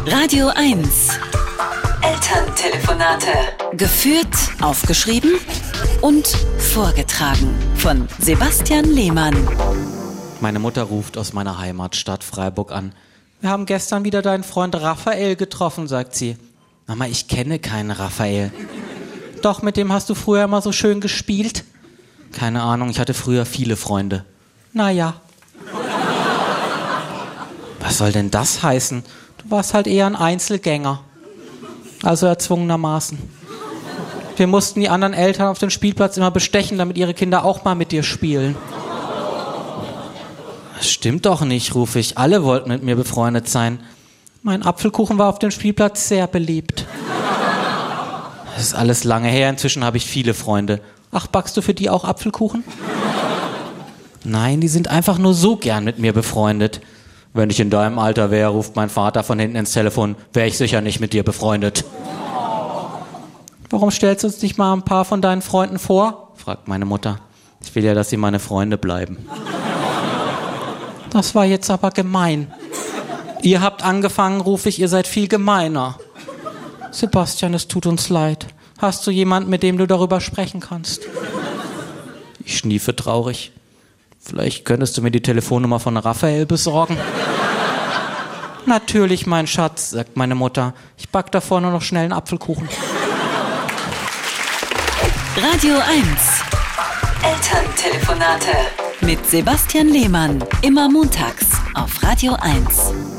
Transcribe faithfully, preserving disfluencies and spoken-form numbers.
Radio eins. Elterntelefonate. Geführt, aufgeschrieben und vorgetragen von Sebastian Lehmann. Meine Mutter ruft aus meiner Heimatstadt Freiburg an. Wir haben gestern wieder deinen Freund Raphael getroffen, sagt sie. Mama, ich kenne keinen Raphael. Doch, mit dem hast du früher immer so schön gespielt? Keine Ahnung, ich hatte früher viele Freunde. Naja. Was soll denn das heißen? Du warst halt eher ein Einzelgänger. Also erzwungenermaßen. Wir mussten die anderen Eltern auf dem Spielplatz immer bestechen, damit ihre Kinder auch mal mit dir spielen. Das stimmt doch nicht, rufe ich. Alle wollten mit mir befreundet sein. Mein Apfelkuchen war auf dem Spielplatz sehr beliebt. Das ist alles lange her. Inzwischen habe ich viele Freunde. Ach, backst du für die auch Apfelkuchen? Nein, die sind einfach nur so gern mit mir befreundet. Wenn ich in deinem Alter wäre, ruft mein Vater von hinten ins Telefon, wäre ich sicher nicht mit dir befreundet. Warum stellst du uns nicht mal ein paar von deinen Freunden vor? Fragt meine Mutter. Ich will ja, dass sie meine Freunde bleiben. Das war jetzt aber gemein. Ihr habt angefangen, rufe ich, ihr seid viel gemeiner. Sebastian, es tut uns leid. Hast du jemanden, mit dem du darüber sprechen kannst? Ich schniefe traurig. Vielleicht könntest du mir die Telefonnummer von Raphael besorgen? Natürlich, mein Schatz, sagt meine Mutter. Ich back davor nur noch schnell einen Apfelkuchen. Radio eins. Elterntelefonate. Mit Sebastian Lehmann. Immer montags auf Radio eins.